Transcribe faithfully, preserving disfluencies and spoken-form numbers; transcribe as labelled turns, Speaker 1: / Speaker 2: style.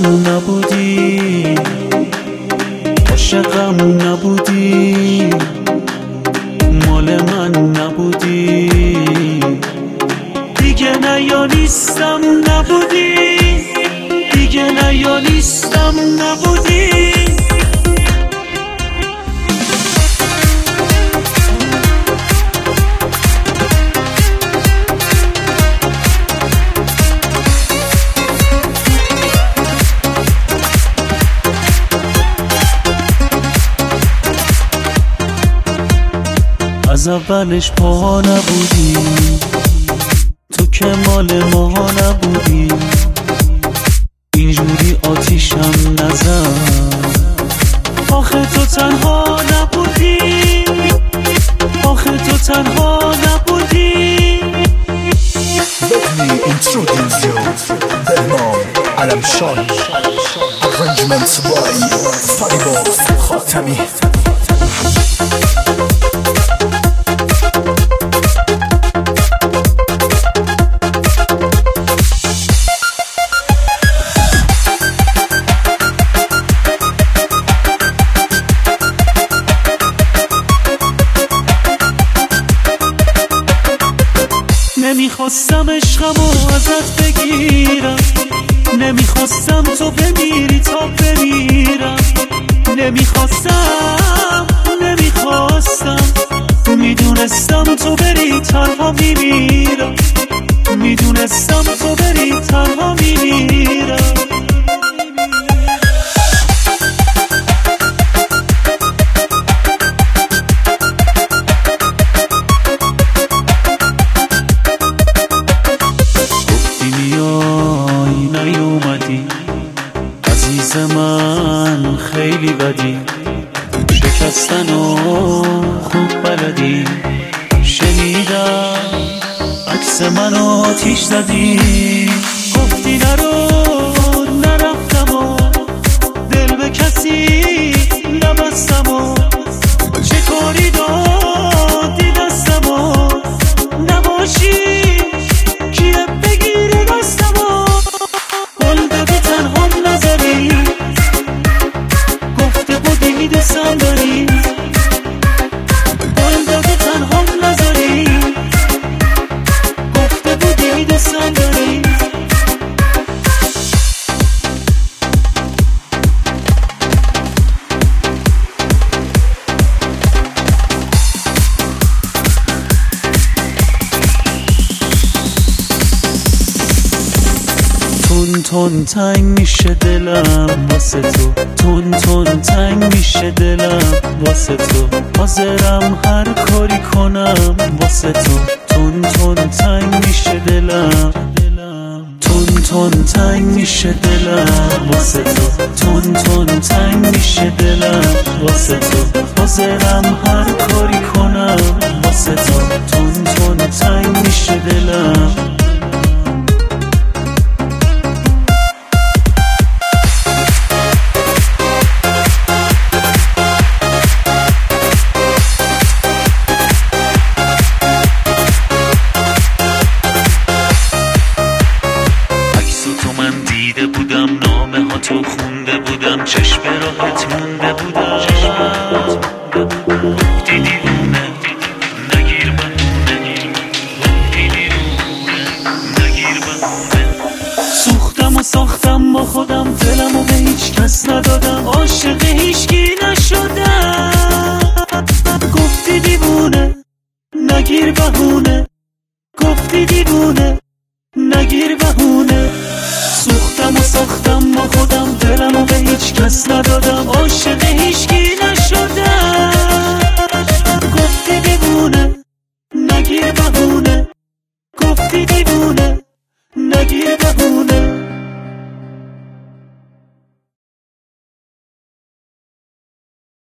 Speaker 1: عاشقم نبودی، عاشقم نبودی، مال من نبودی، دیگه نه یا نیستم نبودی، دیگه نه یا نیستم نبودی. از اولش پا نبودی، تو که مال ما نبودی، اینجوری آتیشم نزن. آخه تو تنها نبودی، آخه تو تنها نبودی.
Speaker 2: Let me introduce you بهنام علمشان Arrangements by فریبرز خاتمی.
Speaker 1: نمیخواستم عشقمو ازت بگیرم، نمیخواستم تو بمیری تا بمیرم، نمیخواستم نمیخواستم، میدونستم تو بری تنها میمیرم، میدونستم تو بری تنها میمیرم. عزیز من خیلی بدی، شکستنو خوب بلدی، شنیدم عکس منو آتیش زدی، گفتی نرو نرفتم و دل به کسی نبستم و چه کاری دادی دستم و نباشی کیه بگیری دستم و گل ببی تنها نذاری، گفته بودی دوستم داری، گل ببی تنها نذاری، گفته بودی دوستم داری. تون تون تنگ میشه دلم واسه تو، تون تون تنگ میشه دلم واسه تو، حاضرم هر کاری کنم واسه تو، تون تون تنگ میشه دلم، تون تون تنگ میشه دلم واسه تو، تون تون تنگ میشه دلم واسه تو، حاضرم هر کاری کنم واسه تو، تون تون تنگ میشه دلم. بودم نامه ها تو خونده بودم، چشم راحت مونده بودم، گفتی دیوونه نگیر بهونه، گفتی دیوونه نگیر بهونه. سوختم و ساختم با خودم، دلم و به هیچ کس ندادم، عاشق هیچکی نشدم، گفتی دیوونه نگیر بهونه، گفتی دیوونه نگیر بهونه. سوختم و ساختم با خودم، دلم و به هیچ کس ندادم، عاشق هیچکی نشدم، گفتی دیوونه نگیر بهونه، گفتی دیوونه